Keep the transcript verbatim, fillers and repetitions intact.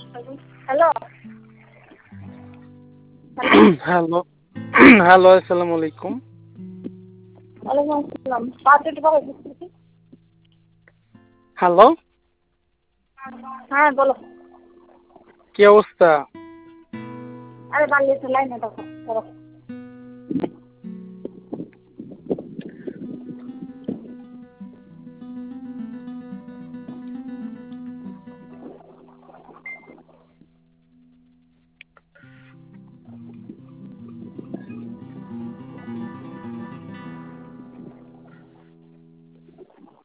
Hello hello hello আসসালামু আলাইকুম। ওয়ালাইকুম আসসালাম। বাজেট বাড়াই দিচ্ছি। হ্যালো, হ্যাঁ বলো। কি অবস্থা? আরে বাড়িয়েছে লাইনে দেখো।